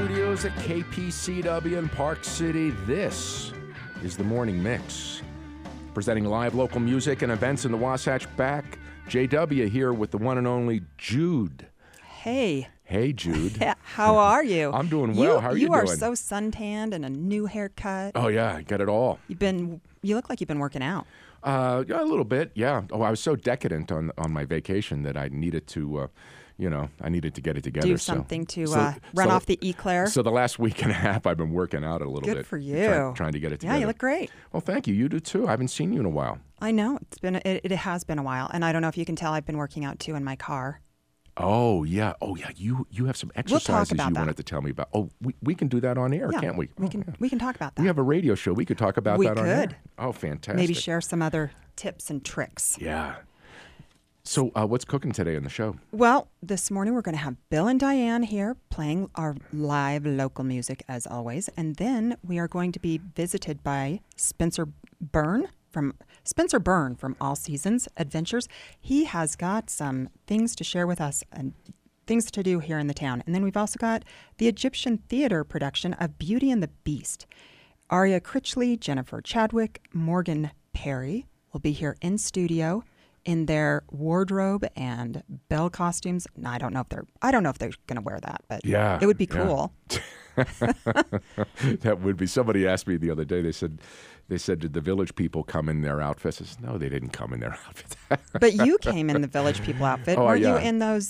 studios at KPCW in Park City. This is the Morning Mix. Presenting live local music and events in the Wasatch back. JW here with the one and only Jude. Hey. Hey, Jude. How are you? I'm doing well. How are you doing? You are so suntanned and a new haircut. Oh, yeah. I got it all. You look like you've been working out. Yeah, a little bit, yeah. Oh, I was so decadent on my vacation that I needed to, I needed to get it together. Do something to run off the eclair. So the last week and a half, I've been working out a little bit. Good for you. Trying to get it together. Yeah, you look great. Well, thank you. You do too. I haven't seen you in a while. I know. It has been a while. And I don't know if you can tell, I've been working out too in my car. Oh, yeah. You have some exercises you wanted to tell me about. Oh, we can do that on air, can't we? We can talk about that. We have a radio show. We could talk about that on air. We could. Oh, fantastic. Maybe share some other tips and tricks. Yeah. So what's cooking today in the show? Well, this morning we're going to have Bill and Diane here playing our live local music as always. And then we are going to be visited by Spencer Byrne from All Seasons Adventures. He has got some things to share with us and things to do here in the town. And then we've also got the Egyptian Theater production of Beauty and the Beast. Aria Critchley, Jennifer Chadwick, Morgan Perry will be here in studio in their wardrobe and bell costumes. No, I don't know if they're going to wear that, but yeah, it would be cool. That would be. Somebody asked me the other day. They said, did the Village People come in their outfits? I said, no, they didn't come in their outfits. But you came in the Village People outfit. Were you in those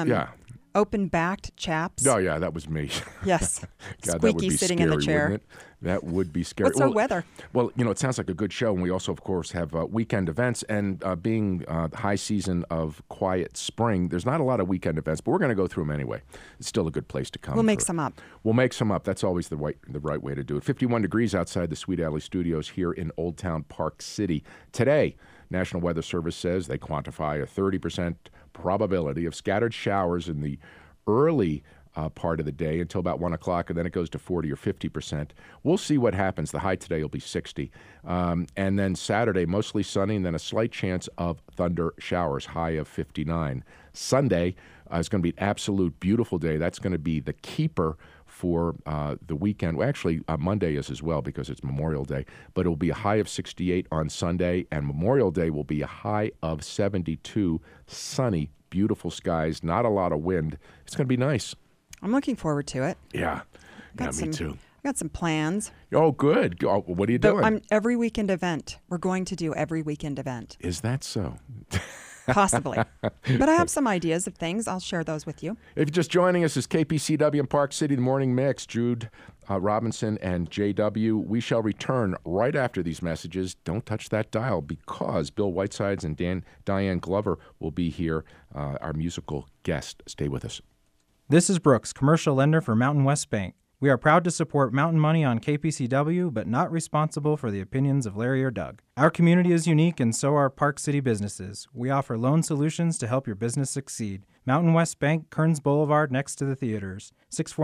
open-backed chaps? Oh, yeah, that was me. Yes. God, Squeaky sitting scary, in the chair. That would be scary. What's our weather? Well, it sounds like a good show, and we also, of course, have weekend events. And being the high season of quiet spring, there's not a lot of weekend events, but we're going to go through them anyway. It's still a good place to come. We'll make some up. We'll make some up. That's always the right way to do it. 51 degrees outside the Sweet Alley Studios here in Old Town Park City. Today, National Weather Service says they quantify a 30% probability of scattered showers in the early part of the day until about 1 o'clock, and then it goes to 40 or 50%. We'll see what happens. The high today will be 60. And then Saturday, mostly sunny, and then a slight chance of thunder showers, high of 59. Sunday is going to be an absolute beautiful day. That's going to be the keeper for the weekend. Well, actually, Monday is as well because it's Memorial Day, but it will be a high of 68 on Sunday, and Memorial Day will be a high of 72, sunny, beautiful skies, not a lot of wind. It's going to be nice. I'm looking forward to it. Yeah, me too. I got some plans. Oh, good. Oh, what are you doing? Every weekend event. We're going to do every weekend event. Is that so? Possibly. But I have some ideas of things. I'll share those with you. If you're just joining us, it's KPCW in Park City, the Morning Mix. Jude Robinson and JW. We shall return right after these messages. Don't touch that dial because Bill Whitesides and Diane Glover will be here, our musical guest. Stay with us. This is Brooks, commercial lender for Mountain West Bank. We are proud to support Mountain Money on KPCW, but not responsible for the opinions of Larry or Doug. Our community is unique, and so are Park City businesses. We offer loan solutions to help your business succeed. Mountain West Bank, Kearns Boulevard, next to the theaters.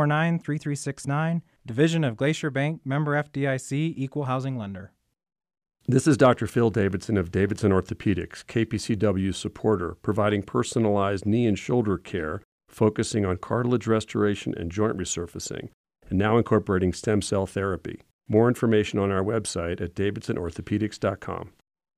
649-3369, Division of Glacier Bank, member FDIC, equal housing lender. This is Dr. Phil Davidson of Davidson Orthopedics, KPCW supporter, providing personalized knee and shoulder care, focusing on cartilage restoration and joint resurfacing, and now incorporating stem cell therapy. More information on our website at davidsonorthopedics.com.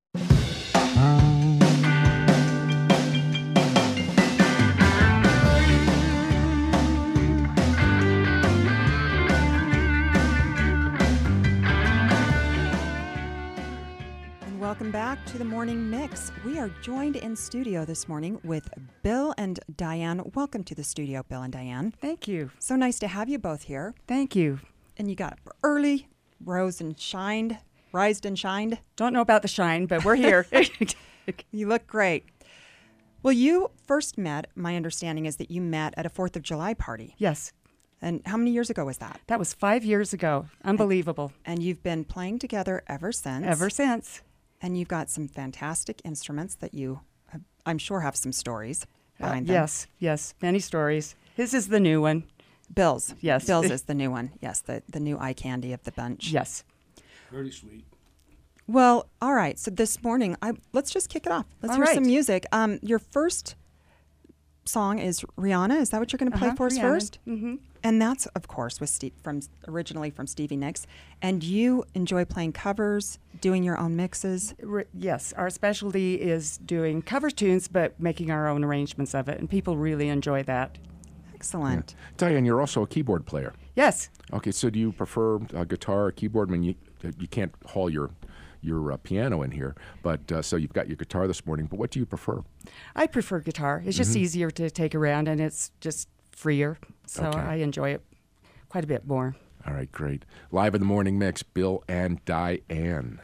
Welcome back to the Morning Mix. We are joined in studio this morning with Bill and Diane. Welcome to the studio, Bill and Diane. Thank you. So nice to have you both here. Thank you. And you got up early, rised and shined. Don't know about the shine, but we're here. You look great. Well, you first met, my understanding is that you met at a 4th of July party. Yes. And how many years ago was that? That was 5 years ago. Unbelievable. And you've been playing together ever since. Ever since. And you've got some fantastic instruments that you, I'm sure, have some stories behind them. Yes, many stories. His is the new one. Bill's. Yes. Bill's is the new one. Yes, the new eye candy of the bunch. Yes. Very sweet. Well, all right. So this morning, let's just kick it off. Let's hear some music. Your first song is Rihanna. Is that what you're going to play for us Rihanna. first? Mm-hmm. And that's, of course, originally from Stevie Nicks. And you enjoy playing covers, doing your own mixes. Yes, our specialty is doing cover tunes, but making our own arrangements of it, and people really enjoy that. Excellent. Yeah. Diane, you're also a keyboard player. Yes. Okay, so do you prefer guitar or keyboard? I mean, you can't haul your piano in here, but so you've got your guitar this morning, but what do you prefer? I prefer guitar. It's just easier to take around, and it's just freer, so Okay. I enjoy it quite a bit more. All right, great. Live in the morning mix, Bill and Diane.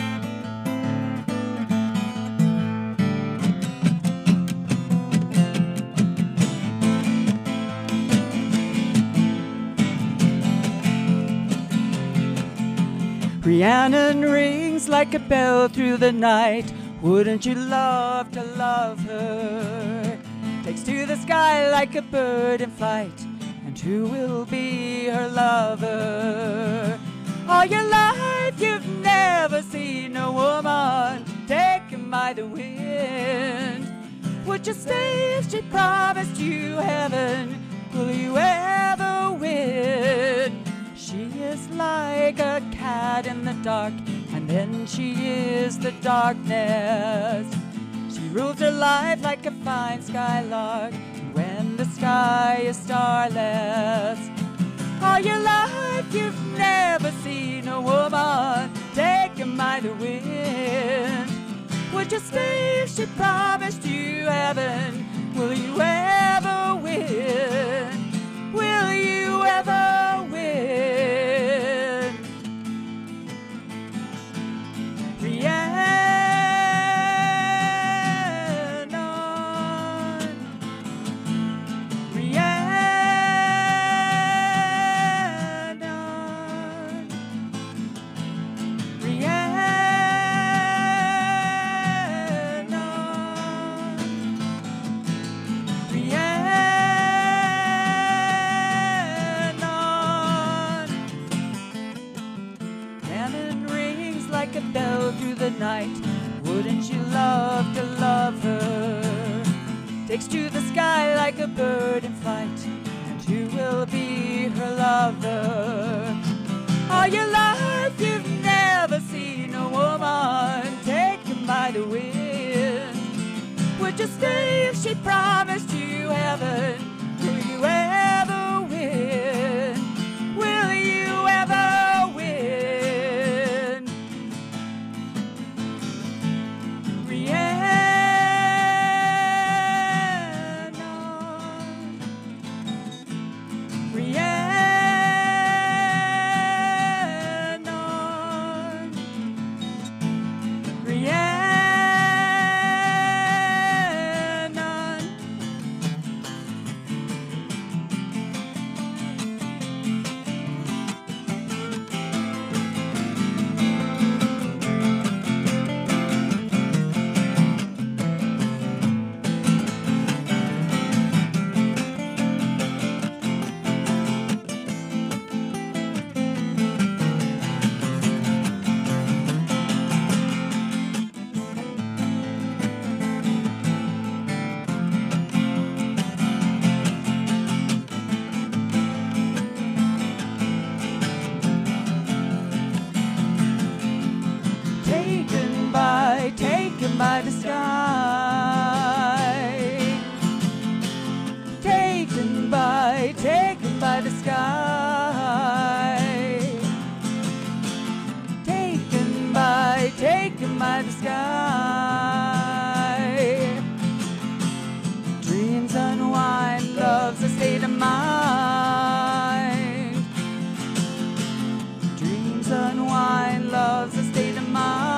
Rhiannon rings like a bell through the night. Wouldn't you love to love her? Takes to the sky like a bird in flight. And who will be her lover? All your life you've never seen a woman taken by the wind. Would you stay if she promised you heaven? Will you ever win? She is like a cat in the dark, and then she is the darkness. She rules her life like a fine skylark, when the sky is starless. All your life you've never seen a woman taken by the wind. Would you stay if she promised you heaven? Will you ever win? Will you ever win? Night. Wouldn't you love to love her? Takes to the sky like a bird in flight. And who will be her lover? All your life you've never seen a woman taken by the wind. Would you stay if she promised you heaven? Will you ever win? Will you ever win? Taken by the sky. Taken by the sky. Taken by the sky. Dreams unwind, love's a state of mind. Dreams unwind, love's a state of mind.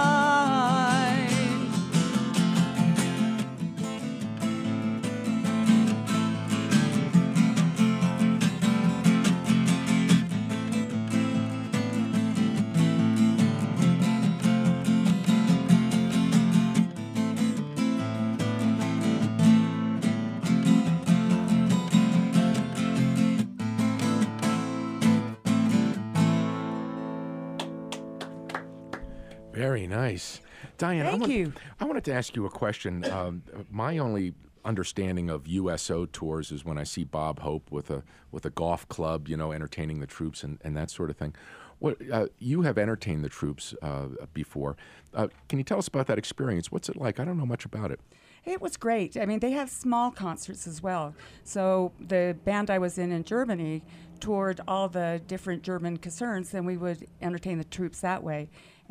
Very nice. Diane, Thank you. I wanted to ask you a question. My only understanding of USO tours is when I see Bob Hope with a golf club, entertaining the troops and that sort of thing. What you have entertained the troops before. Can you tell us about that experience? What's it like? I don't know much about it. It was great. I mean, they have small concerts as well. So the band I was in Germany toured all the different German concerns, and we would entertain the troops that way.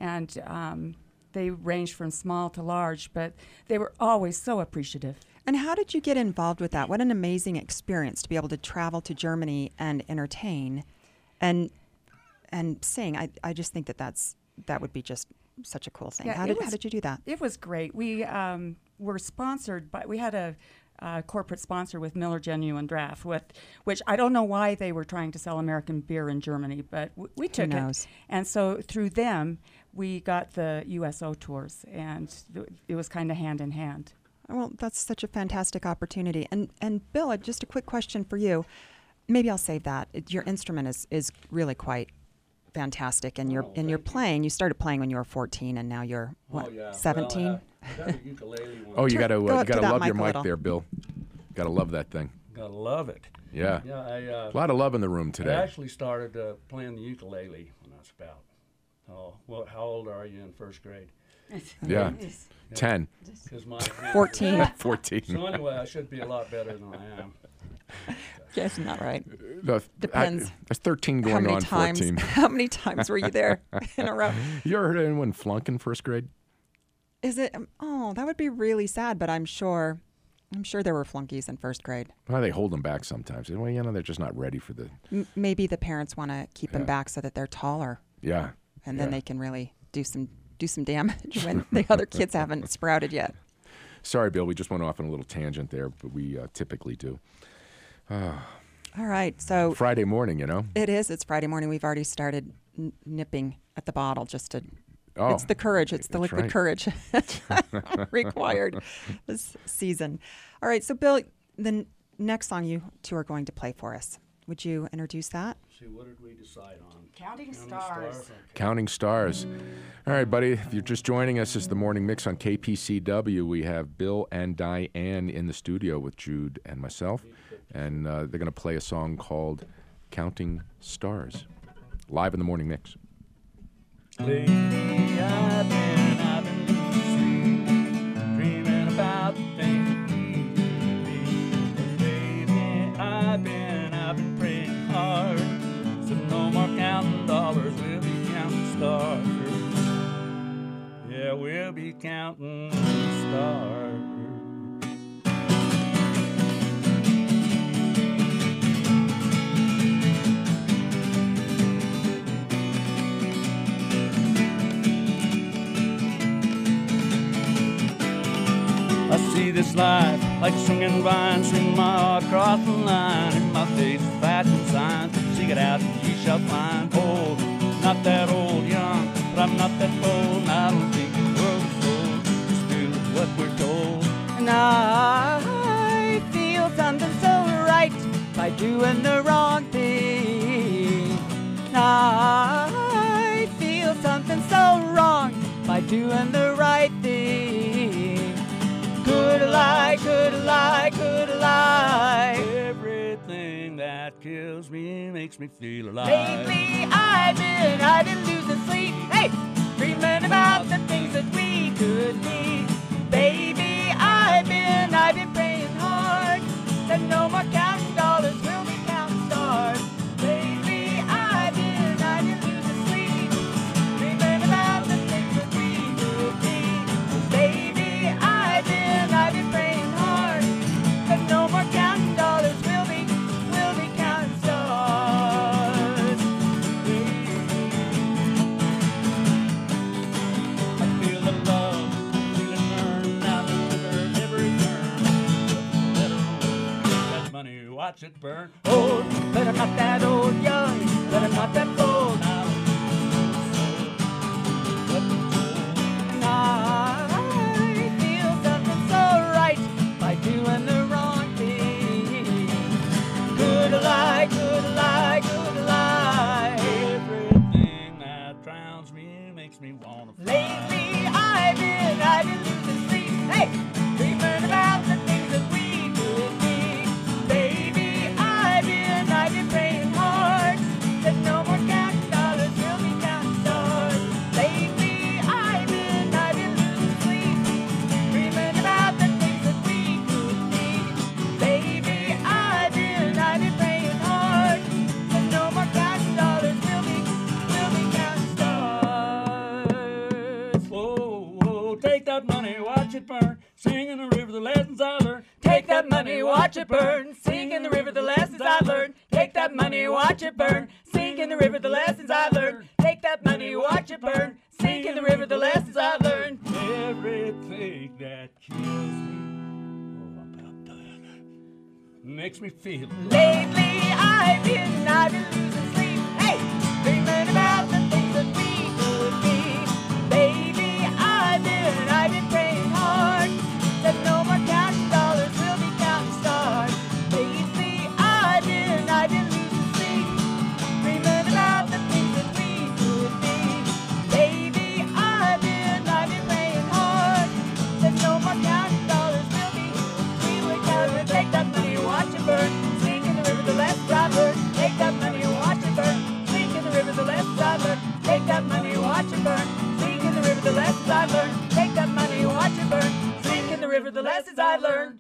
And they ranged from small to large, but they were always so appreciative. And how did you get involved with that? What an amazing experience to be able to travel to Germany and entertain and sing. I just think that would be just such a cool thing. Yeah, How did you do that? It was great. We were sponsored by, we had a corporate sponsor with Miller Genuine Draft, which I don't know why they were trying to sell American beer in Germany, but we took it. And so through them, we got the USO tours, and it was kind of hand in hand. Well, that's such a fantastic opportunity. And Bill, just a quick question for you. Maybe I'll save that. Your instrument is really quite fantastic, and you're playing. You started playing when you were 14, and now you're 17. Well, I got a ukulele one. Oh, you gotta love your mic little. there, Bill. Gotta love that thing. Gotta love it. Yeah. Yeah, A lot of love in the room I today. actually started playing the ukulele when I was about. How old are you in first grade? Yeah. 10. 'Cause my 14. 14. So anyway, I should be a lot better than I am. Yes, not right. Depends. That's 13 How going many on times? 14. How many times were you there in a row? You ever heard anyone flunk in first grade? Is it? Oh, that would be really sad. But I'm sure there were flunkies in first grade. Well, they hold them back sometimes. Well, they're just not ready for the. Maybe the parents want to keep them back so that they're taller, Yeah. and then they can really do some damage when the other kids haven't sprouted yet. Sorry, Bill. We just went off on a little tangent there, but we typically do. All right, so Friday morning, it is. It's Friday morning. We've already started nipping at the bottle just to. Oh, It's the courage. It's the that's liquid right. courage required this season. All right, so Bill, the next song you two are going to play for us. Would you introduce that? See, what did we decide on? Counting Stars. Okay. Counting Stars. All right, buddy. If you're just joining us, it's the Morning Mix on KPCW. We have Bill and Diane in the studio with Jude and myself, and they're going to play a song called Counting Stars, live in the Morning Mix. Lately I've been losing sleep, dreaming about the things we be. Lately I've been praying hard, so no more counting dollars, we'll be counting stars. Yeah, we'll be counting stars. I see this life like swinging vines, swing my heart across the line. In my face, fashion signs, seek it out and ye shall find. Old, not that old, young, but I'm not that bold. And I don't think the world is old, just do what we're told. And I feel something so right by doing the wrong thing. And I feel something so wrong by doing the right thing. Could I lie, could I lie, could I lie? Everything that kills me makes me feel alive. Lately I've been losing sleep. Hey, dreaming about the things that we could be. Baby, I've been praying hard that no more counting dollars, will be counting stars. Lately I've been losing sleep, dreaming about the things that we could be. Baby, I've been praying hard that no more counting dollars, will be counting stars. I feel the love, feel it burn down the river every turn. Let her that money, watch it burn. Old, but I'm not that old. Young, but I'm not that bold. Now, And I feel something so right by doing the wrong thing. Could I lie, could I lie, could I lie? everything that drowns me makes me wanna fly. Lately I've been losing sleep. Hey, dreaming about the things that we watch it burn. Sink in the river the lessons I learned. Take that money, watch it burn. Sink in the river the lessons I learned. Take that money, watch it burn. Sink in the river the lessons I learned. Everything that kills me, oh, about that, makes me feel. Lately I've been losing sleep. Hey, dreaming about the things that we could be. Baby, I've been praying hard that no more counting dollars will be counting stars. Lately I've been losing sleep, dreaming about the things that we could be. Baby, I've been praying hard that no more counting dollars will be. We would count and take that money, watch it burn. Sink in the river, the less I learn. Take that money and watch it burn. Sink in the river, the less I learn. Take that money and watch it burn. Sink in the river, the lessons I learned. Take that money and watch it burn. Sink in the river, the lessons I learned.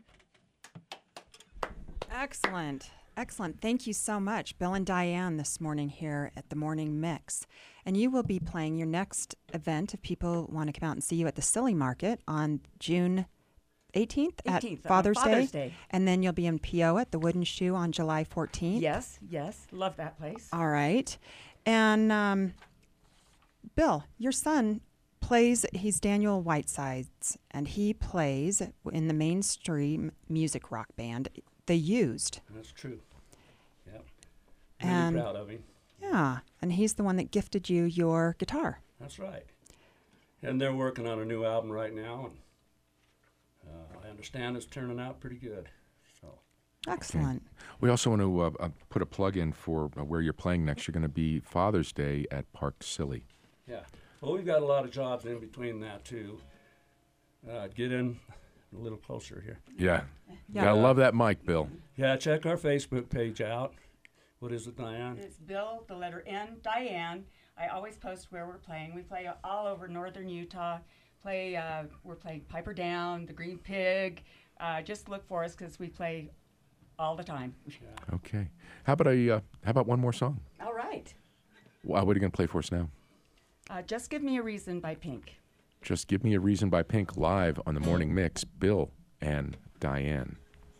Excellent. Excellent. Thank you so much, Bill and Diane, this morning here at the Morning Mix. And you will be playing your next event if people want to come out and see you at the Silly Market on June 18th at 18th, Father's Father's Day. Day. And then you'll be in P.O. at the Wooden Shoe on July 14th. Yes, love that place. All right. And Bill, your son plays, he's Daniel Whitesides, and he plays in the mainstream music rock band, The Used. That's true. Yep. And Really proud of him. yeah, and he's the one that gifted you your guitar. That's right. And they're working on a new album right now, and I understand it's turning out pretty good. So Excellent. We also want to put a plug in for where you're playing next. You're going to be Father's Day at Park Silly. yeah. Well, we've got a lot of jobs in between that too. Get in a little closer here. Yeah. Yeah. Gotta love that mic, Bill. Yeah, check our Facebook page out. What is it, Diane? It's Bill, the letter N, Diane. I always post where we're playing. We play all over northern Utah. We're playing Piper Down, the Green Pig. Just look for us because we play all the time. Okay. How about one more song? All right. What are you going to play for us now? Just Give Me a Reason by Pink. Just Give Me a Reason by Pink, live on the Morning Mix. Bill and Diane.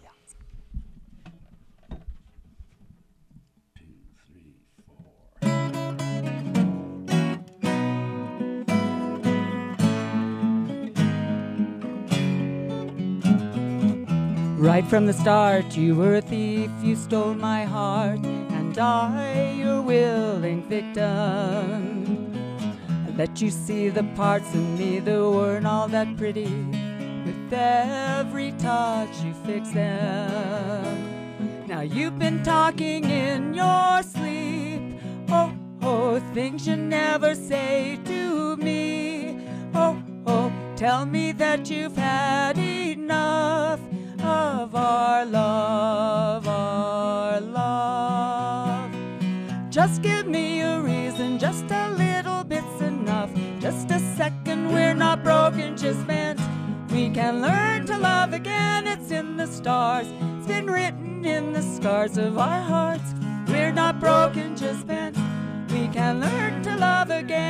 Right from the start, you were a thief, you stole my heart, and I, your willing victim. I let you see the parts of me that weren't all that pretty. With every touch, you fix them. Now you've been talking in your sleep. Oh, oh, things you never say to me. Oh, oh, tell me that you've had enough of our love, our love. Just give me a reason, just a little bit's enough. Just a second, we're not broken, just bent. We can learn to love again, it's in the stars. It's been written in the scars of our hearts. We're not broken, just bent. We can learn to love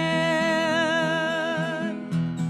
again.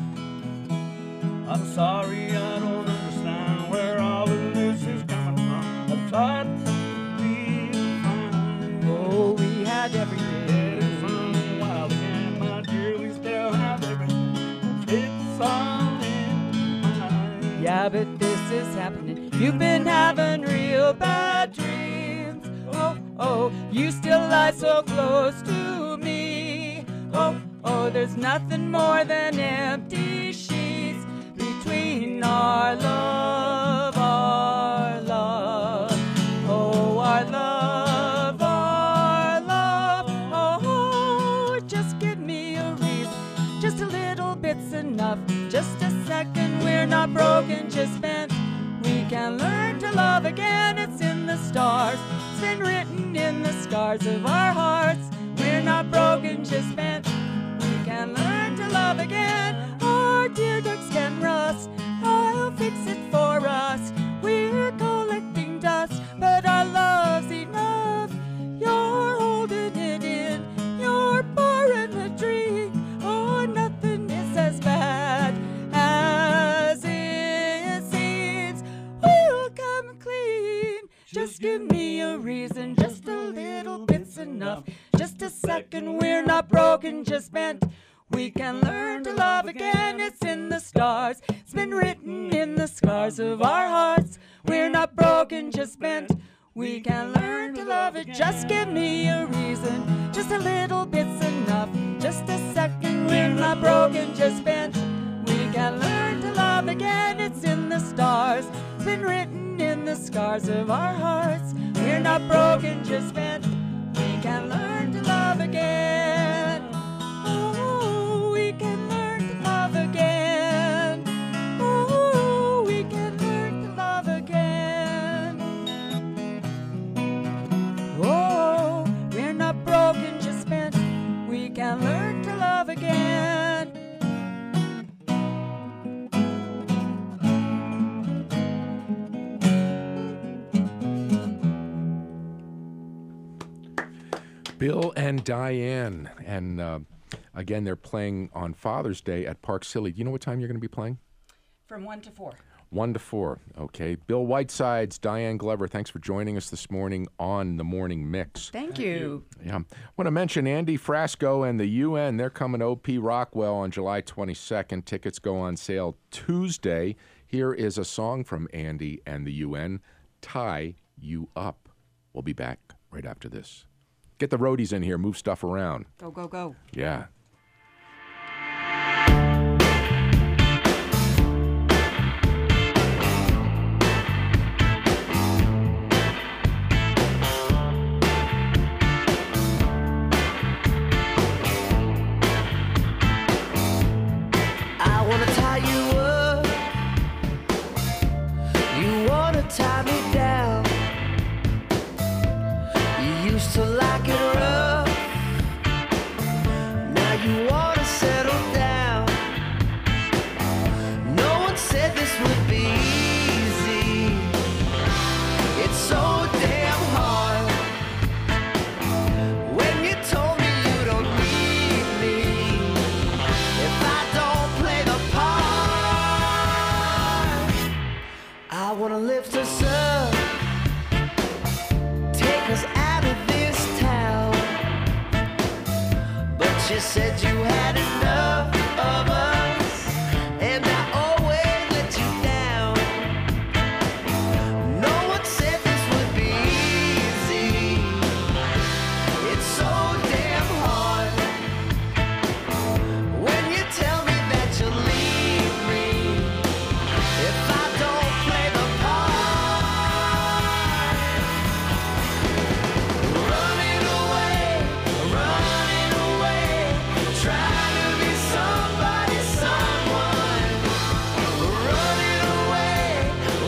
I'm sorry, I don't understand where all of this is coming from. I thought we'd find. Oh, we had everything. It's running wild again, my dear. We still have everything. It's all in mind. Yeah, but this is happening. You've been having real bad dreams. Oh, oh, you still lie so close to me. Oh, oh, there's nothing more than empty sheets between our love, our love. Oh, our love, our love. Oh, just give me a reason. Just a little bit's enough. Just a second, we're not broken, just bent. We can learn to love again, it's in the stars. It's been written in the scars of our hearts. We're not broken, just bent. We can learn to love again. Our dear ducks can rust. I'll fix it for us. We're collecting dust, but our love's enough. You're holding it in. You're pouring a drink. Oh, nothing is as bad as it seems. We'll come clean. second. We're not broken, just bent. We can learn to love again. It's in the stars. It's been written in the scars of our hearts. We're not broken, just bent. We can learn to love it. Just give me a reason. Just a little bit's enough. Just a second. We're not broken, just bent. We can learn to love again. It's in the stars. It's been written in the scars of our hearts. We're not broken, just bent. We can learn to love again. Ooh, we can learn to love again. Ooh, we can learn to love again. Oh, we're not broken, just bent. We can learn to love again. Bill and Diane. And again, they're playing on Father's Day at Park City. Do you know what time you're going to be playing? From 1 to 4. 1 to 4. Okay. Bill Whitesides, Diane Glover, thanks for joining us this morning on The Morning Mix. Thank you. Yeah. I want to mention Andy Frasco and the UN. They're coming to OP Rockwell on July 22nd. Tickets go on sale Tuesday. Here is a song from Andy and the UN, Tie You Up. We'll be back right after this. Get the roadies in here, move stuff around. Go, go, go. Yeah. I wanna tie you up. You wanna tie me down. You used to like it rough. Now you wanna settle down. No one said this would be easy. It's so damn hard. When you told me you don't need me, if I don't play the part, I wanna lift us up, take us out of this town. But you said you had enough of us, and I always let you down. No one said this would be easy. It's so damn hard. When you tell me that you'll leave me, if I don't play the part, running away, trying to be somebody, someone, running away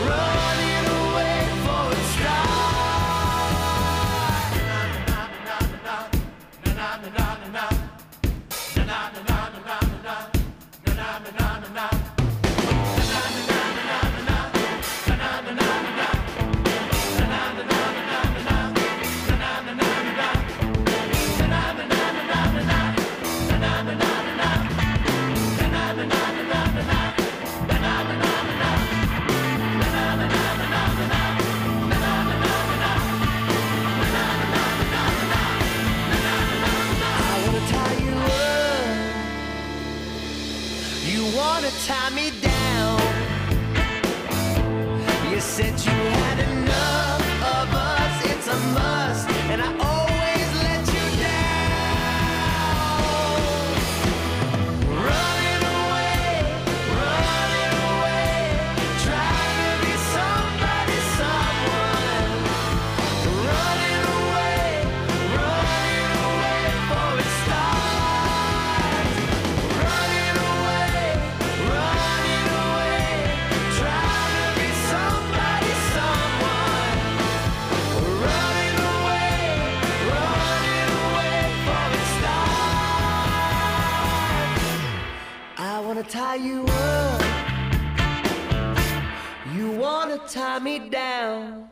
for a I wanna tie you up. You wanna tie me down. You said you had enough of us. It's a must, and I always let you down. Running away, trying to be somebody, someone, running away for it starts. Running away, trying to be somebody, someone, running away for it starts. I wanna tie you up. You wanna tie me down.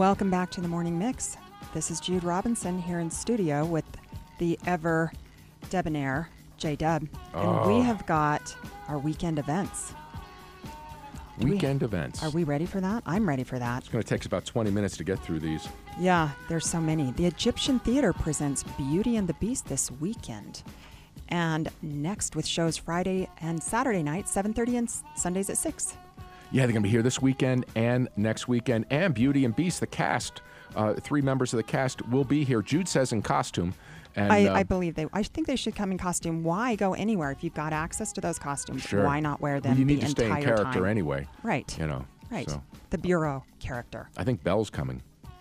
Welcome back to the Morning Mix. This is Jude Robinson here in studio with the ever debonair J-Dub. And we have got our weekend events. Weekend events. Are we ready for that? I'm ready for that. It's going to take us about 20 minutes to get through these. Yeah, there's so many. The Egyptian Theater presents Beauty and the Beast this weekend. And next with shows Friday and Saturday night, 7:30 and Sundays at 6. Yeah, they're going to be here this weekend and next weekend. And Beauty and Beast, the cast, 3 members of the cast will be here. Jude says in costume. And, I believe I think they should come in costume. Why go anywhere if you've got access to those costumes? Sure. Why not wear them Well, you the need to stay in entire character time? anyway. Right. You know. Right. So. The bureau character. I think Belle's coming.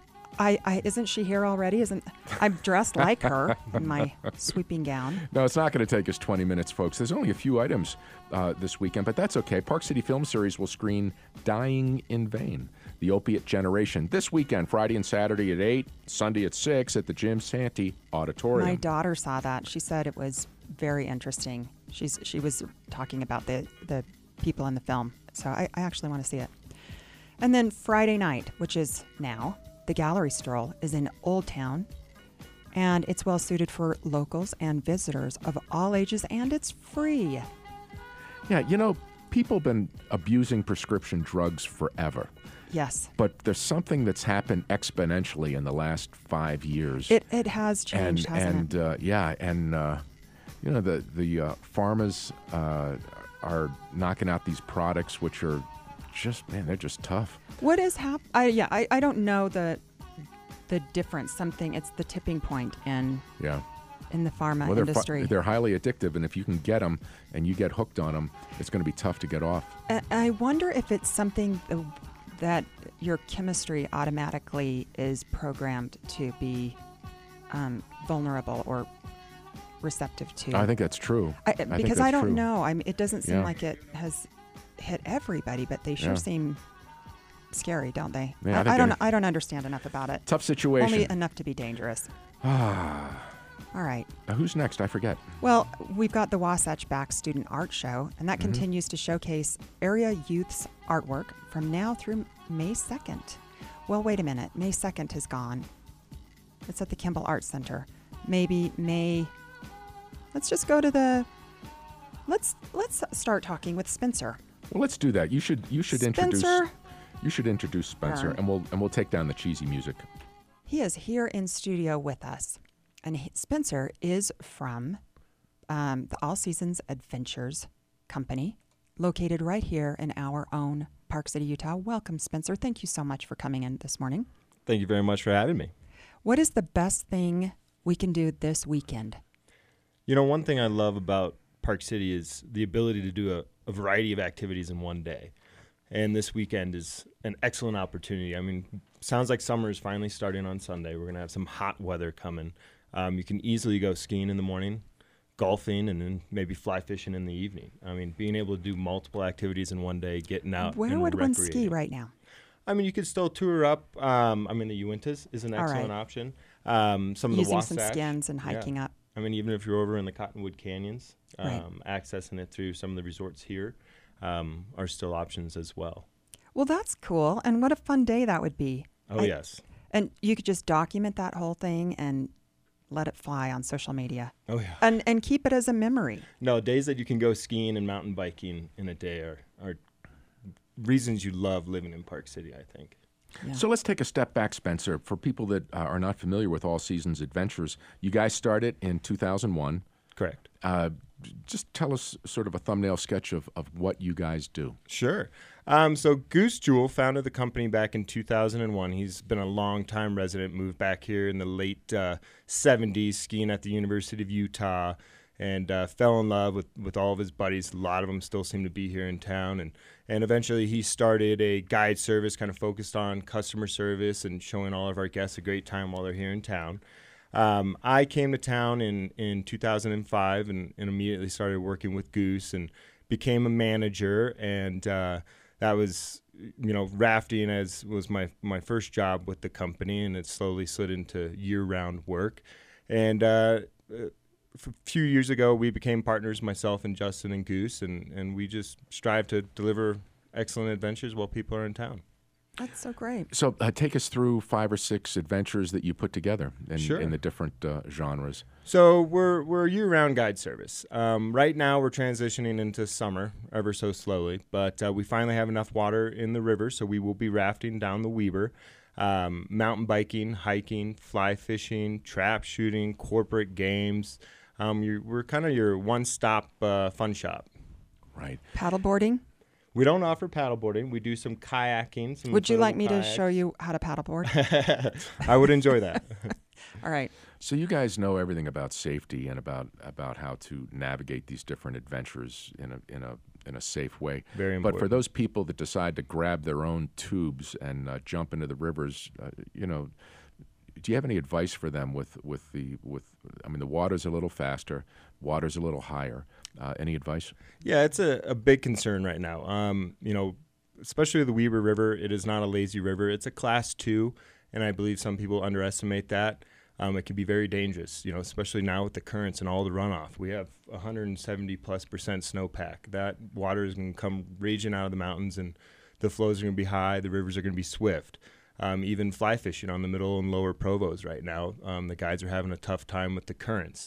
Isn't she here already? I'm dressed like her in my sweeping gown. No, it's not going to take us 20 minutes, folks. There's only a few items this weekend, but that's okay. Park City Film Series will screen Dying in Vain, The Opiate Generation, this weekend, Friday and Saturday at 8, Sunday at 6 at the Jim Santee Auditorium. My daughter saw that. She said it was very interesting. She was talking about the people in the film, so I actually want to see it. And then Friday night, which is now, the Gallery Stroll is in Old Town, and it's well suited for locals and visitors of all ages, and it's free. Yeah, you know, people have been abusing prescription drugs forever. Yes. But there's something that's happened exponentially in the last 5 years. It has changed, hasn't it? You know, the pharmas are knocking out these products which are just, man, they're just tough. What is happening? I don't know the difference. It's the tipping point in the pharma industry. They're highly addictive, and if you can get them and you get hooked on them, it's going to be tough to get off. I wonder if it's something that your chemistry automatically is programmed to be vulnerable or receptive to. I think that's true. Because I don't know. It doesn't seem like it has hit everybody, but they sure seem scary, don't they? Yeah, I don't understand enough about it. Tough situation. Only enough to be dangerous. All right. Who's next? I forget. Well, we've got the Wasatch Back Student Art Show, and that continues to showcase area youth's artwork from now through May 2nd. Well, wait a minute. May 2nd is gone. It's at the Kimball Arts Center. Maybe May. Let's just go to the. Let's start talking with Spencer. Well, let's do that. You should introduce. Spencer. You should introduce Spencer, and we'll take down the cheesy music. He is here in studio with us, and Spencer is from the All Seasons Adventures Company, located right here in our own Park City, Utah. Welcome, Spencer. Thank you so much for coming in this morning. Thank you very much for having me. What is the best thing we can do this weekend? You know, one thing I love about Park City is the ability to do a variety of activities in one day. And this weekend is an excellent opportunity. I mean, sounds like summer is finally starting on Sunday. We're going to have some hot weather coming. You can easily go skiing in the morning, golfing, and then maybe fly fishing in the evening. I mean, being able to do multiple activities in one day, getting out Where and would one recreating. ski right now? I mean, you could still tour up. I mean, the Uintas is an excellent option. Some of the Using Wasatch. some skins and hiking up. I mean, even if you're over in the Cottonwood Canyons, accessing it through some of the resorts here are still options as well. Well, that's cool. And what a fun day that would be. Yes. And you could just document that whole thing and let it fly on social media. Oh, yeah. And keep it as a memory. No, days that you can go skiing and mountain biking in a day are reasons you love living in Park City, I think. Yeah. So let's take a step back, Spencer. For people that are not familiar with All Seasons Adventures, you guys started in 2001. Correct. Just tell us sort of a thumbnail sketch of what you guys do. Sure. So Goose Jewel founded the company back in 2001. He's been a long-time resident, moved back here in the late 70s, skiing at the University of Utah, and fell in love with all of his buddies. A lot of them still seem to be here in town. And eventually he started a guide service kind of focused on customer service and showing all of our guests a great time while they're here in town. I came to town in 2005 and immediately started working with Goose and became a manager. And that was, rafting was my first job with the company, and it slowly slid into year-round work. And a few years ago, we became partners, myself and Justin and Goose, and we just strive to deliver excellent adventures while people are in town. That's so great. So take us through 5 or 6 adventures that you put together Sure. in the different genres. So we're a year-round guide service. Right now we're transitioning into summer ever so slowly, but we finally have enough water in the river, so we will be rafting down the Weber, mountain biking, hiking, fly fishing, trap shooting, corporate games. We're kind of your one-stop fun shop. Right. Paddleboarding. We don't offer paddleboarding. We do some kayaking. Some Would you like inflatable me to kayaks. show you how to paddleboard? I would enjoy that. All right. So you guys know everything about safety and about how to navigate these different adventures in a safe way. Very But for important. those people that decide to grab their own tubes and jump into the rivers, do you have any advice for them with the water's a little faster, water's a little higher. Any advice? Yeah, it's a big concern right now. Especially the Weber River, it is not a lazy river. It's a class 2, and I believe some people underestimate that. It can be very dangerous, especially now with the currents and all the runoff. We have 170+% snowpack. That water is going to come raging out of the mountains, and the flows are going to be high. The rivers are going to be swift. Even fly fishing on the middle and lower Provos right now, the guides are having a tough time with the currents.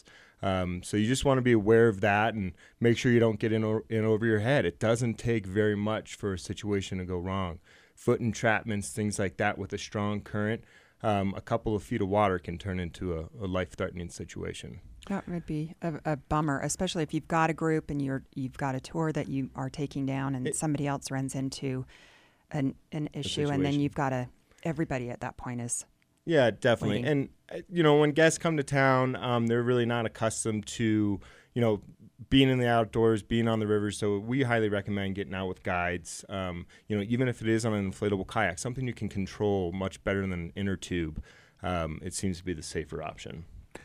So you just want to be aware of that and make sure you don't get in over your head. It doesn't take very much for a situation to go wrong. Foot entrapments, things like that with a strong current, a couple of feet of water can turn into a life-threatening situation. That would be a bummer, especially if you've got a group and you've got a tour that you are taking down and somebody else runs into an issue, and then situation. you've got everybody at that point is. Yeah, definitely. Waiting. And, when guests come to town, they're really not accustomed to, being in the outdoors, being on the river. So we highly recommend getting out with guides, even if it is on an inflatable kayak, something you can control much better than an inner tube. It seems to be the safer option.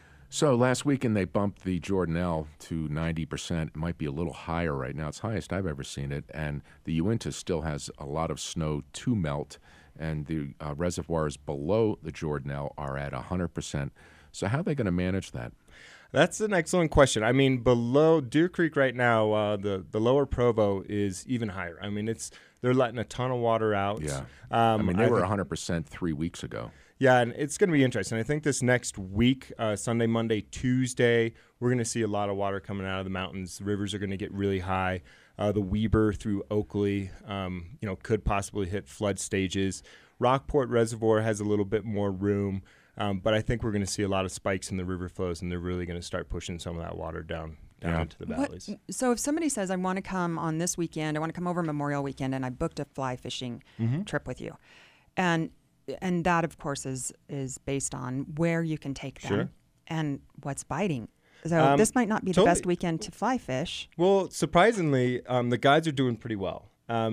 So last weekend they bumped the Jordanelle to 90%. It might be a little higher right now. It's the highest I've ever seen it. And the Uinta still has a lot of snow to melt. And the reservoirs below the Jordanelle are at 100%. So how are they going to manage that? That's an excellent question. I mean, below Deer Creek right now, the lower Provo is even higher. I mean, they're letting a ton of water out. Yeah. They They were 100% 3 weeks ago. Yeah, and it's going to be interesting. I think this next week, Sunday, Monday, Tuesday, we're going to see a lot of water coming out of the mountains. The rivers are going to get really high. The Weber through Oakley, could possibly hit flood stages. Rockport Reservoir has a little bit more room, but I think we're going to see a lot of spikes in the river flows, and they're really going to start pushing some of that water down into the valleys. So if somebody says, I want to come on this weekend, I want to come over Memorial Weekend, and I booked a fly fishing trip with you, and that, of course, is based on where you can take them Sure. and what's biting. So this might not be the best weekend to fly fish. Well, surprisingly, the guides are doing pretty well.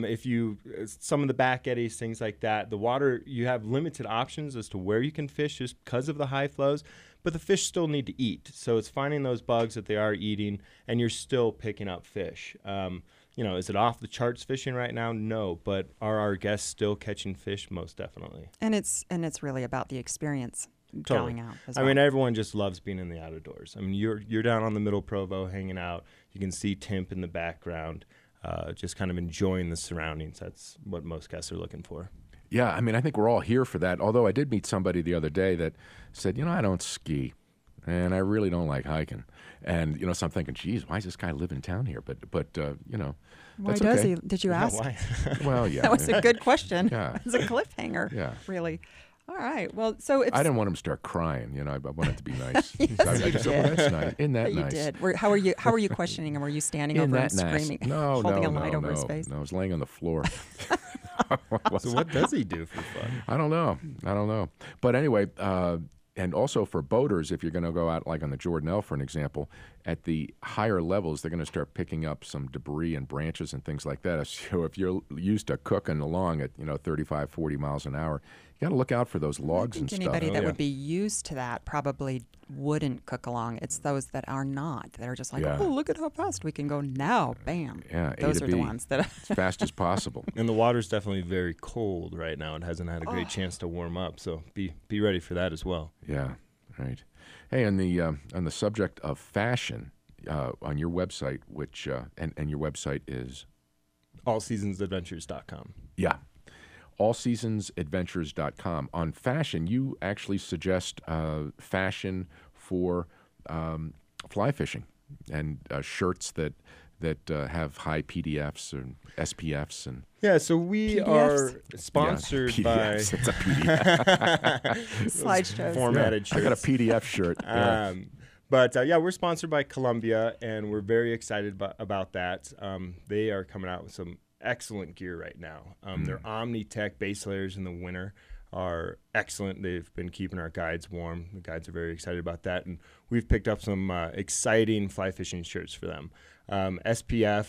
Some of the back eddies, things like that, the water, you have limited options as to where you can fish just because of the high flows, but the fish still need to eat. So it's finding those bugs that they are eating, and you're still picking up fish. Is it off the charts fishing right now? No, but are our guests still catching fish? Most definitely. And it's really about the experience Totally. going out as I well. mean, everyone just loves being in the outdoors. I mean, you're down on the middle Provo hanging out. You can see Timp in the background, just kind of enjoying the surroundings. That's what most guests are looking for. Yeah, I mean, I think we're all here for that. Although I did meet somebody the other day that said, I don't ski, and I really don't like hiking. And, so I'm thinking, geez, why does this guy live in town here? But Why that's does okay. he? Did you ask? Why? Well, yeah. That was a good question. Yeah. It's a cliffhanger. Yeah. Really. All right. Well, so it's. I didn't want him to start crying. I wanted it to be nice. Yes, I you just did. thought, that's nice. Isn't that You nice? did. How were you questioning him? Were you standing Isn't over him that nice? screaming, No, holding no, a light no, over his no. face? No, I was laying on the floor. So what does he do for fun? I don't know. But anyway, and also for boaters, if you're going to go out like on the Jordanelle, for an example, at the higher levels, they're going to start picking up some debris and branches and things like that. So if you're used to cooking along at 35, 40 miles an hour, you got to look out for those logs I and think stuff. anybody that yeah. would be used to that probably wouldn't cook along. It's those that are not. That are just like, Yeah. oh, look at how fast we can go now. Bam. Yeah, A Those to are the B. ones that. As fast as possible. And the water's definitely very cold right now. It hasn't had a great chance to warm up, so be ready for that as well. Yeah, right. Hey, on the subject of fashion, on your website, which and your website is Allseasonsadventures.com. yeah, allseasonsadventures.com. On fashion, you actually suggest fashion for fly fishing and shirts that have high PDFs and SPFs and Yeah, so we PDFs? are sponsored by PDFs. It's a PDF. Slideshows. formatted I shirts. got a PDF shirt. Yeah. But we're sponsored by Columbia, and we're very excited about that. They are coming out with some excellent gear right now. Their Omni-Tech base layers in the winter are excellent. They've been keeping our guides warm. The guides are very excited about that, and we've picked up some exciting fly fishing shirts for them. SPF,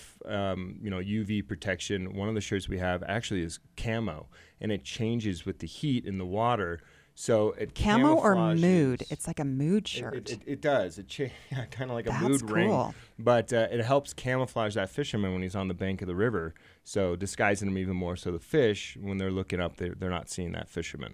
UV protection. One of the shirts we have actually is camo, and it changes with the heat in the water. So it Camo or camouflages- mood? It's like a mood shirt. It does. It kind of like a That's mood ring, cool. but it helps camouflage that fisherman when he's on the bank of the river. So disguising him even more. So the fish, when they're looking up, they're not seeing that fisherman.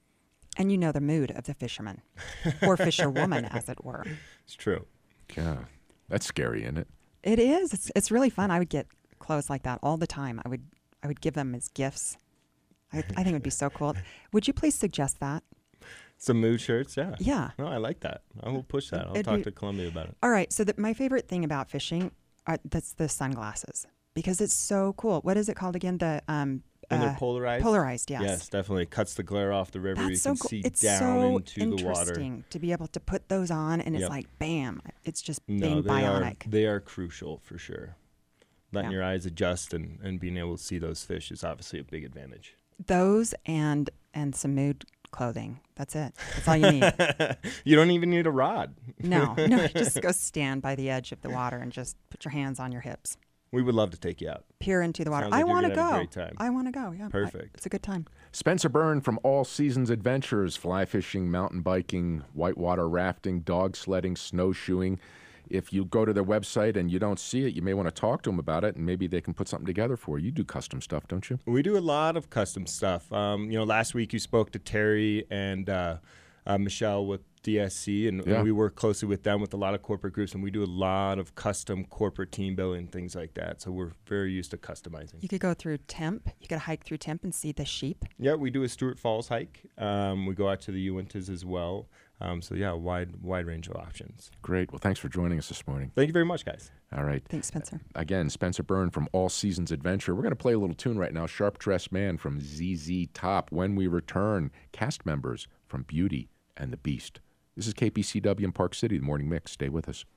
And you know the mood of the fisherman or fisherwoman, as it were. It's true. Yeah. That's scary, isn't it? It is. It's really fun. I would get clothes like that all the time. I would give them as gifts. I think it would be so cool. Would you please suggest that? Some mood shirts, yeah. Yeah. No, I like that. I will push that. I'll It'd talk be- to Columbia about it. All right. So my favorite thing about fishing, that's the sunglasses because it's so cool. What is it called again? The And they're polarized. Polarized, yes. Yes, definitely. It cuts the glare off the river. That's You so can cool. see It's down so into the water. interesting to be able to put those on, and it's Yep. like bam! It's just No, being they bionic. they are crucial for sure. Letting Yeah. your eyes adjust and being able to see those fish is obviously a big advantage. Those and some mood clothing. That's it. That's all you need. You don't even need a rod. No, just go stand by the edge of the water and just put your hands on your hips. We would love to take you out. Peer into the water. Sounds like I you're want to gonna have a go. great time. I want to go. Yeah. Perfect. It's a good time. Spencer Byrne from All Seasons Adventures, fly fishing, mountain biking, whitewater rafting, dog sledding, snowshoeing. If you go to their website and you don't see it, you may want to talk to them about it, and maybe they can put something together for you. You do custom stuff, don't you? We do a lot of custom stuff. Last week you spoke to Terry and Michelle with DSC, and Yeah. we work closely with them with a lot of corporate groups, and we do a lot of custom corporate team building, things like that. So we're very used to customizing. You could go through Temp. You could hike through Temp and see the sheep. Yeah, we do a Stewart Falls hike. We go out to the Uintas as well. A wide range of options. Great. Well, thanks for joining us this morning. Thank you very much, guys. All right. Thanks, Spencer. Again, Spencer Byrne from All Seasons Adventure. We're going to play a little tune right now, Sharp Dressed Man from ZZ Top. When we return, cast members from Beauty and the Beast. This is KPCW in Park City, the Morning Mix. Stay with us.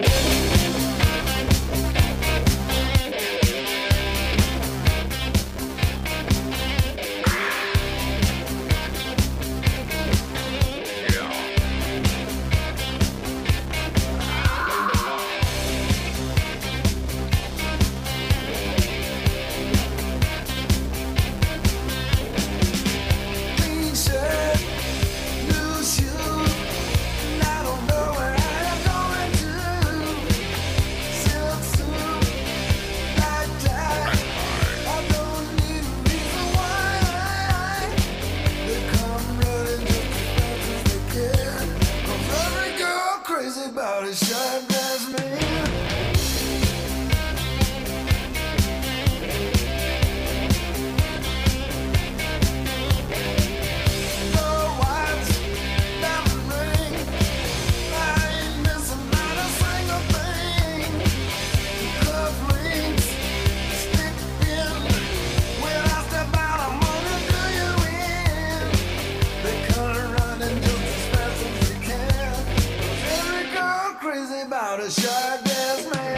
Clean shirt, new shoes, and I don't know where I'm going to. Silk suit, black tie, I don't need a reason why. They come running just as fast as they can. 'Cause every girl crazy about a sharp-dressed man. No watch, diamond ring. I ain't missing not a single thing. Cufflinks, stick pin. When I step out, I'm gonna do you in. They come running just as fast as they can. 'Cause every girl crazy about a sharp-dressed man.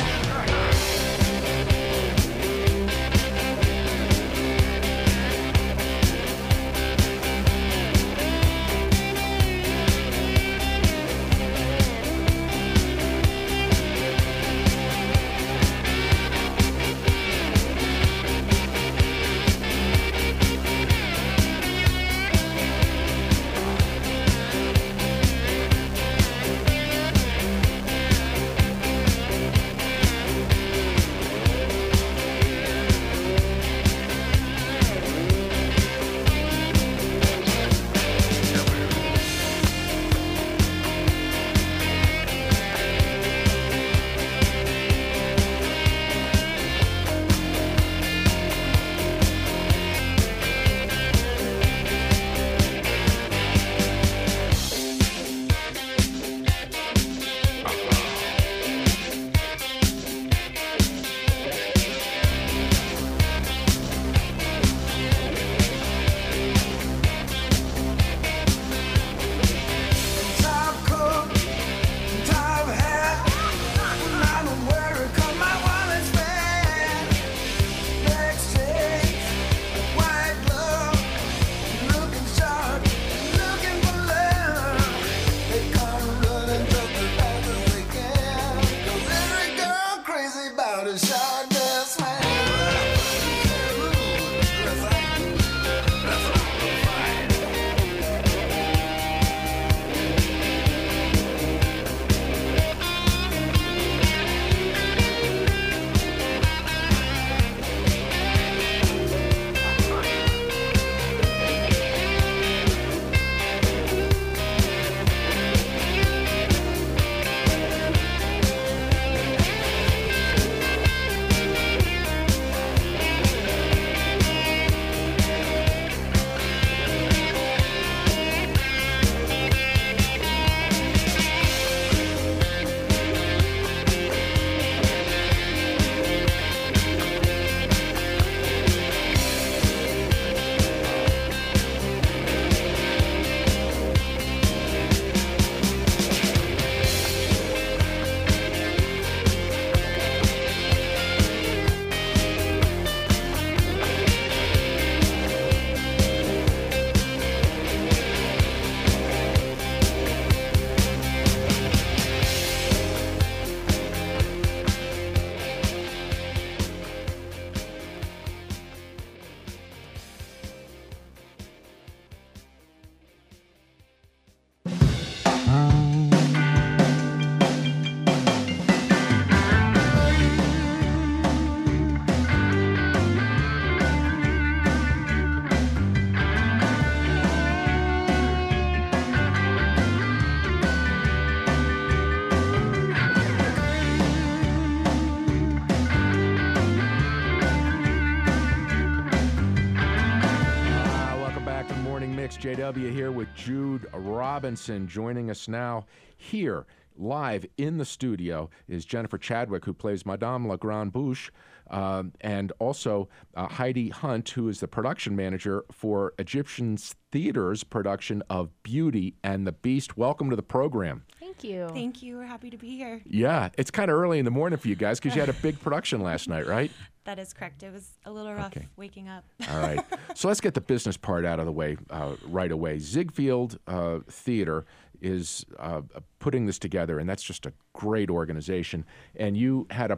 KPCW here with Jude Robinson. Joining us now here live in the studio is Jennifer Chadwick, who plays Madame La Grande Bouche, and also Heidi Hunt, who is the production manager for Egyptian Theater's production of Beauty and the Beast. Welcome to the program. Thank you. Thank you. We're happy to be here. Yeah, it's kind of early in the morning for you guys because you had a big production last night, right? That is correct. It was a little rough waking up. All right. So let's get the business part out of the way right away. Ziegfeld Theater is putting this together, and that's just a great organization. And you had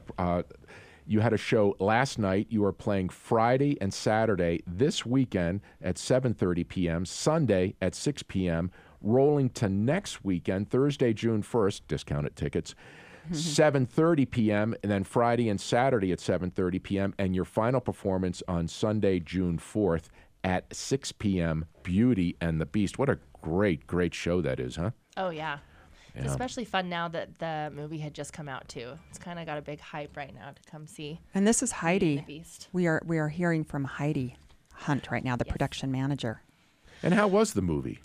a show last night. You are playing Friday and Saturday this weekend at 7:30 p.m., Sunday at 6 p.m., rolling to next weekend, Thursday, June 1st, discounted tickets, 7:30 p.m., and then Friday and Saturday at 7:30 p.m., and your final performance on Sunday, June 4th at 6 p.m., Beauty and the Beast. What a great show that is, huh? Oh, yeah. It's especially fun now that the movie had just come out, too. It's kind of got a big hype right now to come see. And this is Beauty Heidi. and the Beast. We are hearing from Heidi Hunt right now, the production manager. And how was the movie?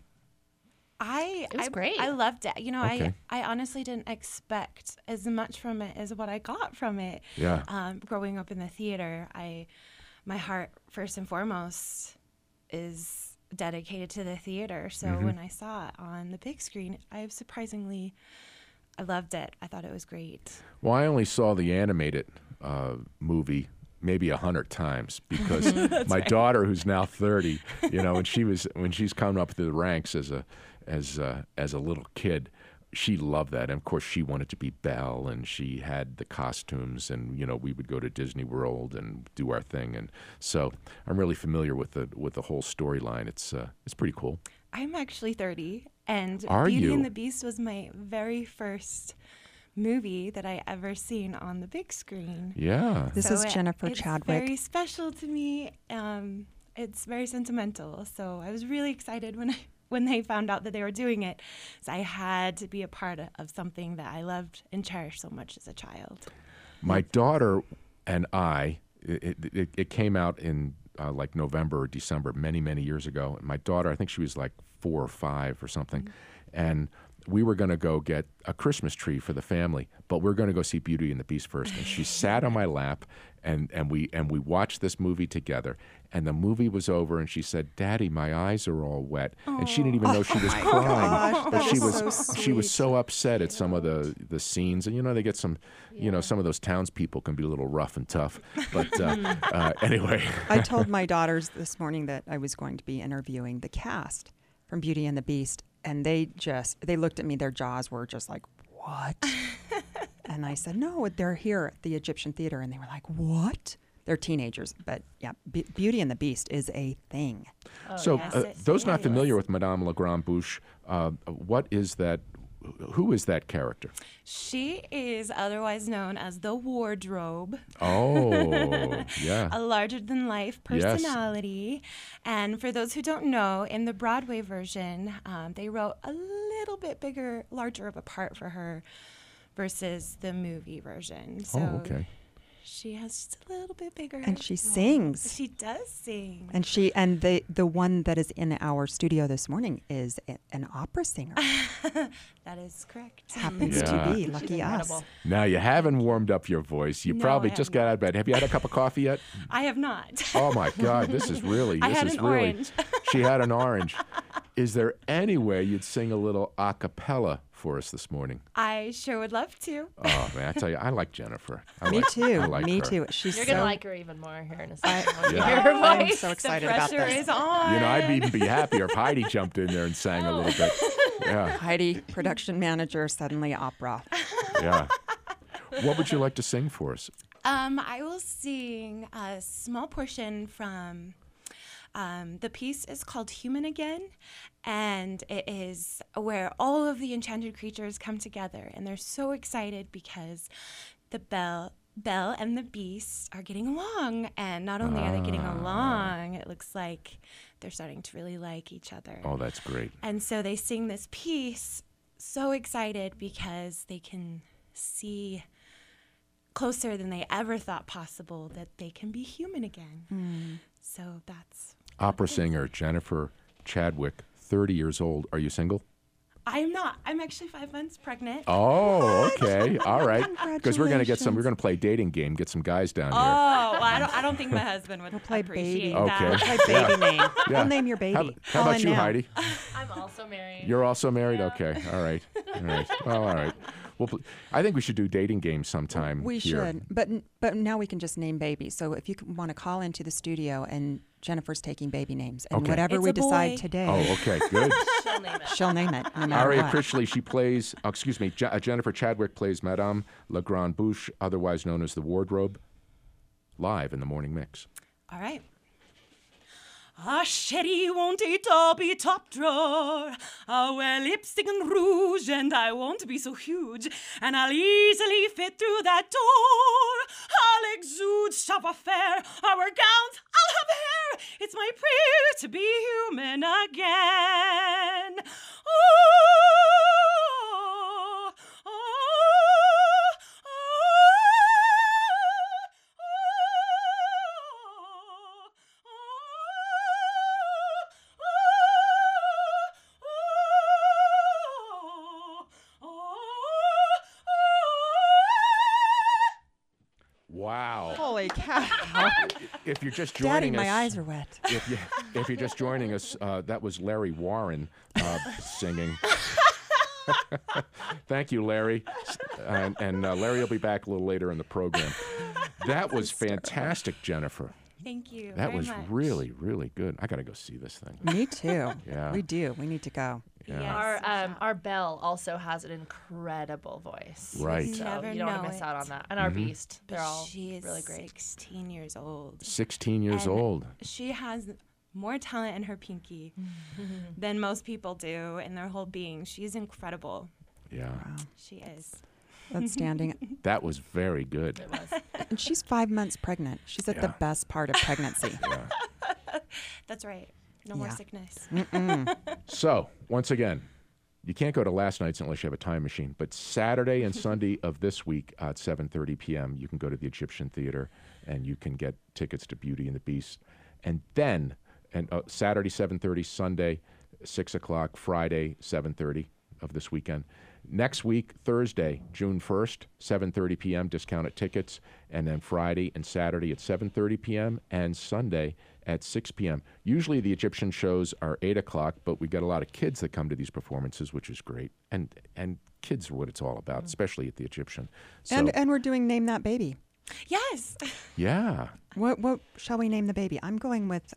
It was great. I loved it. You know, Okay. I honestly didn't expect as much from it as what I got from it. Yeah. Growing up in the theater, my heart first and foremost is dedicated to the theater. So when I saw it on the big screen, I loved it. I thought it was great. Well, I only saw the animated movie maybe 100 times because my daughter, who's now 30, when she's coming up through the ranks as a little kid, she loved that. And of course, she wanted to be Belle, and she had the costumes, and we would go to Disney World and do our thing. And so I'm really familiar with the whole storyline. It's pretty cool. I'm actually 30, and Are Beauty you? and the Beast was my very first movie that I ever seen on the big screen. Yeah. This is Jennifer it's Chadwick. Very special to me. It's very sentimental. So I was really excited when they found out that they were doing it. So I had to be a part of something that I loved and cherished so much as a child. My daughter and I, it came out in like November or December many years ago. And my daughter, I think she was like 4 or 5 or something, and we were going to go get a Christmas tree for the family, but we're going to go see Beauty and the Beast first. And she sat on my lap, and we watched this movie together. And the movie was over, and she said, "Daddy, my eyes are all wet." And she didn't even know she was crying, but she was so upset at some of the scenes. And they get some, some of those townspeople can be a little rough and tough. But anyway, I told my daughters this morning that I was going to be interviewing the cast from Beauty and the Beast, and they looked at me, their jaws were just like, "What?" And I said, "No, they're here at the Egyptian Theater." And they were like, "What?" They're teenagers, but yeah, Beauty and the Beast is a thing. so yes, those not it familiar is. with Madame La Grande Bouche, what is that? Who is that character? She is otherwise known as the Wardrobe. Oh, yeah. A larger-than-life Yes. personality. And for those who don't know, in the Broadway version, they wrote a little bit larger of a part for her versus the movie version. So Oh, okay. she has just a little bit bigger. And she role. sings. She does sing. And the one that is in our studio this morning is an opera singer. That is correct. Happens Yeah. to be. Lucky us. incredible. Now, you haven't warmed up your voice. You No, probably I just have got not. out of bed. Have you had a cup of coffee yet? I have not. Oh, my God. This is really, I this had is an really. orange. She had an orange. Is there any way you'd sing a little a cappella for us this morning? I sure would love to. Oh, man, I tell you, I like Jennifer. Me too. I like Me her. too. She's You're so, going to like her even more here in a second. when you Yeah. hear her I'm voice. so The excited about pressure this. is on. I'd even be happier if Heidi jumped in there and sang a little bit. Yeah, Heidi, production manager, suddenly opera. yeah. What would you like to sing for us? I will sing a small portion from the piece is called Human Again, and it is where all of the enchanted creatures come together, and they're so excited because the Belle and the Beast are getting along, and not only are they getting along, it looks like they're starting to really like each other. Oh, that's great. And so they sing this piece so excited because they can see closer than they ever thought possible that they can be human again. So that's Opera singer Jennifer Chadwick, 30 years old. Are you single? I'm not. I'm actually 5 months pregnant. Oh, okay. All right. Because we're going to Congratulations. play dating game, get some guys down Oh, here. well, I don't think my husband would We'll play appreciate baby. Okay. that. Play baby name. Yeah. We'll name your baby. How Call about in you, now. Heidi? I'm also married. You're also married? Yeah. Okay. All right. All right. Well, all right. Well, I think we should do dating games sometime. We here. should, but now we can just name babies. So if you want to call into the studio, and Jennifer's taking baby names, and Okay. whatever It's we a decide boy. today, Oh, okay. Good. She'll name it. she'll name it no matter Aria what. Critchley, she plays, Jennifer Chadwick plays Madame Legrand Bouche, otherwise known as the Wardrobe, live in the morning mix. All right. Ah, Sherry, won't it all be top drawer? I'll wear lipstick and rouge, and I won't be so huge, and I'll easily fit through that door. I'll exude savoir-faire, I'll wear gowns, I'll have hair. It's my prayer to be human again. Wow. Holy cow! If you're just Daddy, joining my us, eyes are wet. if you're just joining us, that was Larry Warren singing. Thank you, Larry. And Larry will be back a little later in the program. That was fantastic, Jennifer. Thank you That very was much. really, really good. I got to go see this thing. Me too. Yeah. We do. We need to go. Yeah. Yes. Our Belle also has an incredible voice. Right. You So never you don't want know to miss out it. on that. And our Beast, But they're all she is really great. 16 years old. 16 years And old. She has more talent in her pinky than most people do in their whole being. She's incredible. Yeah. She is. Outstanding. That was very good. It was. And she's 5 months pregnant. She's at the Yeah. best part of pregnancy. That's right. No more Yeah. sickness. So, once again, you can't go to last night's unless you have a time machine. But Saturday and Sunday of this week at 7:30 p.m., you can go to the Egyptian Theater and you can get tickets to Beauty and the Beast. And then, Saturday 7:30, Sunday 6 o'clock, Friday 7:30 of this weekend. Next week, Thursday, June 1st, 7:30 p.m., discounted tickets. And then Friday and Saturday at 7:30 p.m. and Sunday at 6 p.m. Usually the Egyptian shows are 8 o'clock, but we get a lot of kids that come to these performances, which is great. And kids are what it's all about, especially at the Egyptian. So, And we're doing Name That Baby. Yes. yeah. What shall we name the baby? I'm going with,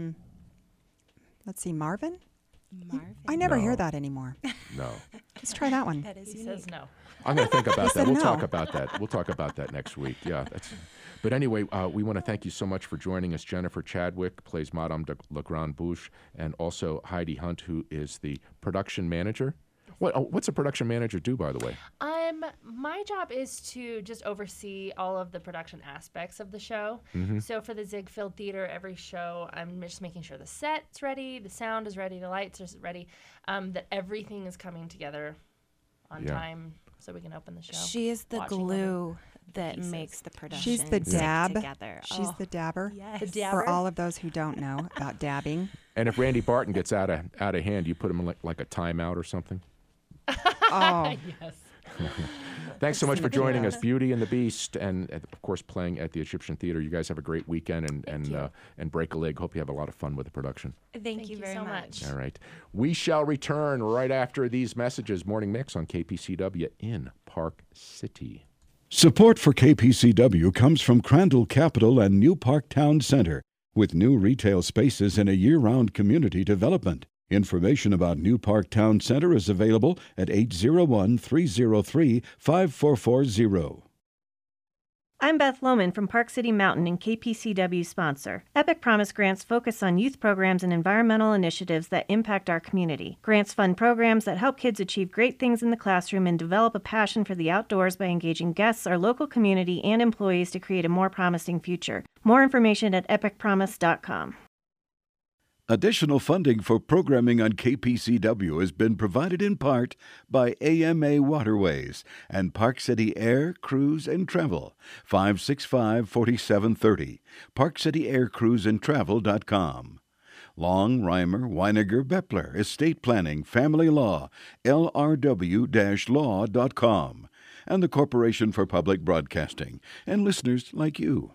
let's see, Marvin? Marvin. I never No. hear that anymore. No. Let's try that one. That is He unique. says no. I'm going to think about that. said We'll no. talk about that. We'll talk about that next week. Yeah. But anyway, we want to thank you so much for joining us. Jennifer Chadwick plays Madame de Legrand Bouche, and also Heidi Hunt, who is the production manager. What's a production manager do, by the way? My job is to just oversee all of the production aspects of the show. So for the Ziegfeld Theater, every show, I'm just making sure the set's ready, the sound is ready, the lights are ready, that everything is coming together on Yeah. time so we can open the show. She is the Watching glue that pieces. makes the production. She's the stick dab. Together. She's Oh, the dabber. yes. The For dabber. all of those who don't know about dabbing. And if Randy Barton gets out of hand, you put him in like a timeout or something. Oh, Yes. Thanks so much for Sneaky joining mouse. us, Beauty and the Beast, and of course playing at the Egyptian Theater. You guys have a great weekend and break a leg. Hope you have a lot of fun with the production. Thank you very so much. All right. We shall return right after these messages. Morning Mix on KPCW in Park City. Support for KPCW comes from Crandall Capital and New Park Town Center, with new retail spaces and a year-round community development. Information about New Park Town Center is available at 801-303-5440. I'm Beth Lohman from Park City Mountain and KPCW sponsor. Epic Promise grants focus on youth programs and environmental initiatives that impact our community. Grants fund programs that help kids achieve great things in the classroom and develop a passion for the outdoors by engaging guests, our local community, and employees to create a more promising future. More information at epicpromise.com. Additional funding for programming on KPCW has been provided in part by AMA Waterways and Park City Air, Cruise, and Travel, 565-4730, parkcityaircruiseandtravel.com. Long, Reimer, Weiniger, Beppler, Estate Planning, Family Law, lrw-law.com, and the Corporation for Public Broadcasting, and listeners like you.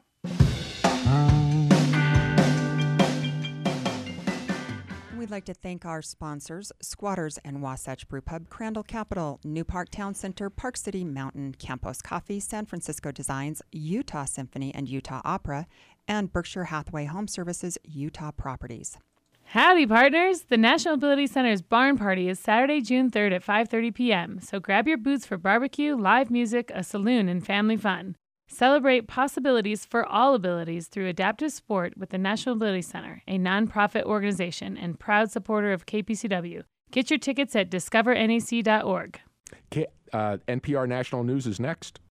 We'd like to thank our sponsors, Squatters and Wasatch Brew Pub, Crandall Capital, New Park Town Center, Park City Mountain, Campos Coffee, San Francisco Designs, Utah Symphony and Utah Opera, and Berkshire Hathaway Home Services, Utah Properties. Howdy, partners! The National Ability Center's Barn Party is Saturday, June 3rd at 5:30 p.m., so grab your booths for barbecue, live music, a saloon, and family fun. Celebrate possibilities for all abilities through adaptive sport with the National Ability Center, a nonprofit organization and proud supporter of KPCW. Get your tickets at discovernac.org. NPR National News is next.